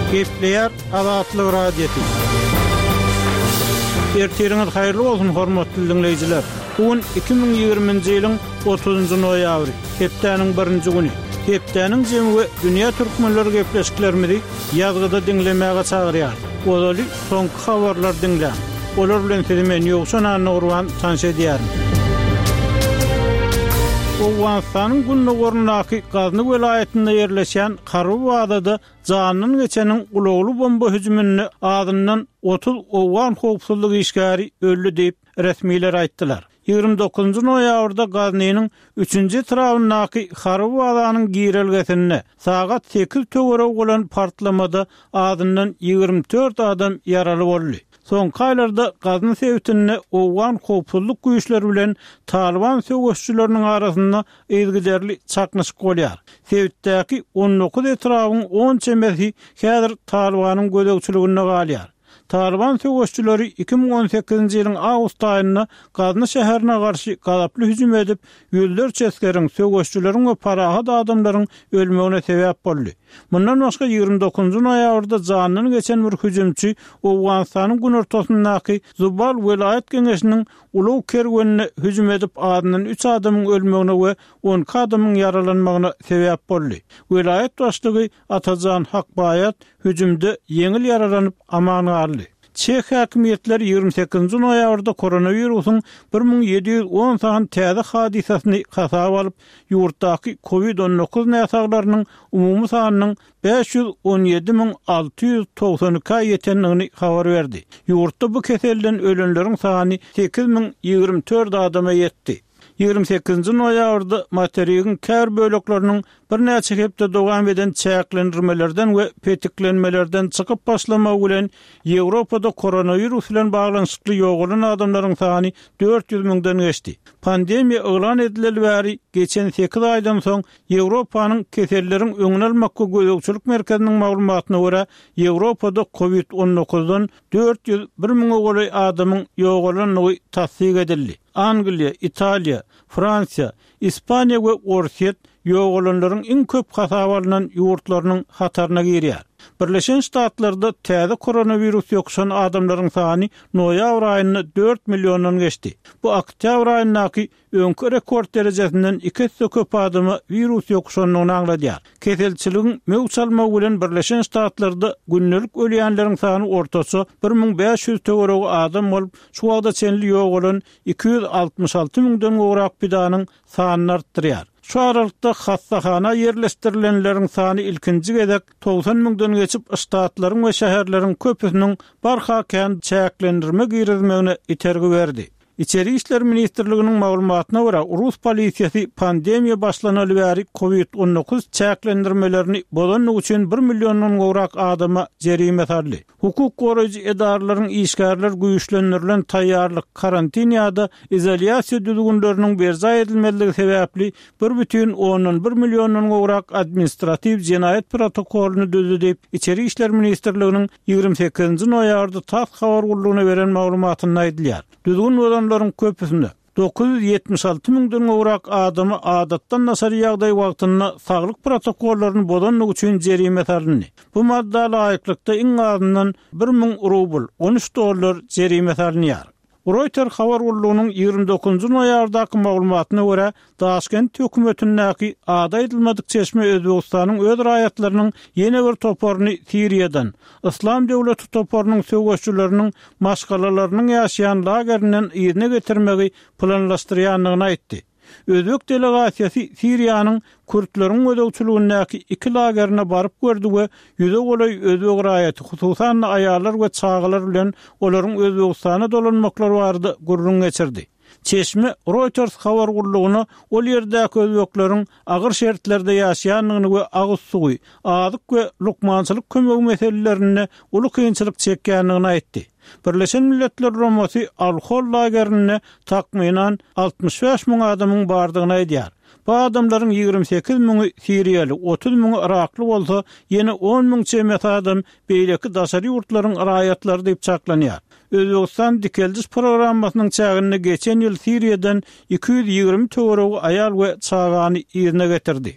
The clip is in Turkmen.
Gepleyer Azatlyk radiosu. Erteriňiz haýyrly bolsun hormatly dinleýijiler. Bugün 2020-nji ýylyň 30-njy noýabry, hepdeniň 1-nji güni. Hepdeniň jemgy dünýä türkmenleri gepleşiklerimizi ýazgyda dinlemäge çagyrýar. Olaly soňky habarlar dinlän. Olar bilen siziň ýoksa Nurwan tanşa edýärim. Owganstanyň Günnogornaky Gazny welaýetinde ýerleşen Karwada janyny geçeniň ulagly bomba hüjümini adyndan 30 owgan howpsuzlyk işgäri öldü diýip resmiler aýtdylar. 29-njy noýabrda Gaznyň 3-nji trawnaky Karwadanyň girelgesinde sagat 8 töwerek bolan partlamada adyndan 24 adam ýaraly boldy. Soňky aýlarda Gazny sewtinde owgan howpsuzlyk güýçleri bilen Taliban söwüşçüleriniň arasynda ezgiderli çaknyşyk bolýar. Sewtdäki 19 etrawyň 10 çemberhi häzir Talibanyň gözegçiliginde galýar. Taliban söwüşçüleri 2018-nji ýylyň awgust aýynda Gazny şäherine garşy galaply hüjüm edip, ýüllerçe eskeriň söwüşçüleriň we parahat adamlaryň ölmegine sebäp boldy. Mundan başga 29-njy noýabrda janyny geçen bir hüjümçi Owganstanyň gün ortasyndaky Zubal welaýet geňeşiniň uluw kerwenine hüjüm edip adyndan 3 adamyň ölmegine we 10 adamyň ýaralanmagyna sebäp boldy. Welaýet başlygy Atajan Hakbayat hüjümde yeňil yaralanyp aman aldy. Çeх häkimetleri 28-nji noýabrda koronawirusyň 1710 sahan täze hadisasyny hasaba alyp, ýurtdaky COVID-19 näsaglarynyň umumy sanynyň 517.692 ýetenligini habar berdi. Ýurtda bu keselden ölenleriň sany 8024 adama ýetdi. 28-nji noýabrda materiýagyň kär bölekleriniň bir näçe hepde dowam eden çäklendirmelerden we petiklenmelerden çykyp başlamagy bilen Ýewropada koronavirus bilen baglanşykly ýogulan adamlaryň sany 400 000-den geçdi. Pandemiýa elan edileli bäri geçen 8 aýdan soň Ýewropanyň keselleriň öňüne almakka gözegçilik merkeziniň maglumatyna görä Ýewropada COVID-19-dan 401 000 goly adamyň ýogulanlygy tasdik edildi. Angliýa, Italiýa, Fransiýa, Ispaniýa we Orsiýet ýogulanlaryň iň köp hasaba alynan ýurtlarynyň hatarına girýär. Birleşen Ştatlarda täze koronavirus ýokşan adamlaryň sany noýabr aýyny 4 milyondan geçdi. Bu oktyabr aýyndaky öňkü rekord derejesinden 2 köp adamy virus ýokşanlygyny aňladýar. Keselçiligiň mewçalmagy bilen Birleşen Ştatlarda günnelik ölýänleriň sany ortaça 1500 töwerek adam bolup, şu wagtda çenli ýogulan 266 000-den gowrak bidanyň sanyny artdyrýar. Şu aralykda hassahana yerleşdirilenleriň sany ilkinji gezek 90 000-den geçip ştatlaryň we şäherleriň köpüsiniň barha kän çäklendirme girizmegine itergi berdi. İçeri İşler Ministrliginiň maglumatyna görä, Rus polisiýasy pandemiýa başlanaly bäri COVID-19 çäklendirmelerini bolanlyk üçin 1 milyondan gowrak adama jerime saldy. Hukuk goraýjy edaralaryň işgärler güýçlendirilen taýýarlyk karantinada izolasiýa düzgünleriniň berza edilmeligi sebäpli 1,1 milyondan gowrak administrativ jenaýet protokoluny düzdi diýip İçeri İşler Ministrliginiň 28-nji noýabrda TASS habar gurulugyna beren maglumatyna aýdylýar. Düzgün adamlaryň köpüsinde 976 000-den gowrak adamy adatdan nasar ýagdaý wagtynda saglyk protokollaryny bodanlyk üçin jerime saldy. Bu madda laýyklykda iň azyndan 1000 rubl $13 jerime salynýar. Reuters habar gurulugynyň 29-njy noýabrdaky maglumatyna görä, Daşkent hökümetiniňki ada edilmedik çeşme Özbegistanyň öz raýatlarynyň ýene bir toparyny Siriýadan, İslam döwleti toparynyň söwüşçüleriniň maşgalalarynyň ýaşaýan lagerinden ýerine getirmegi planlaşdyrýanlygyny aýtdy. Özbek delegasiýasy Siriýanyň Kürtleriň gözegçiligindäki 2 lagerine baryp gördi we ýüze golay özbek raýaty, hususan aýallar we çağalar bilen olaryň Özbegistana dolanmaklary bardy gurrun geçirdi. Çeşme Reuters habar gurulugyna ol ýerdäki özbekleriň agyr şertlerde ýaşaýanlygyny we agyz suwy, adyk we lukmançylyk kömegi meselelerini uly kynçylyk çekýänligini aýtdy. Birleşen Milletler Romasy alkol lagerine takminan 65 000 adamyň bardygyny aýdýar. Bu adamlaryň 28 000-y Siriýaly, 30 000-y Irakly bolsa, ýene 10 000 çemet adam beýleki daşary ýurtlaryň raýatlary diýip çaklanýar. Özbegistan dikeljiş programmasynyň çägine geçen ýyl Siriýadan 220 töwerek aýal we çagany ýerine getirdi.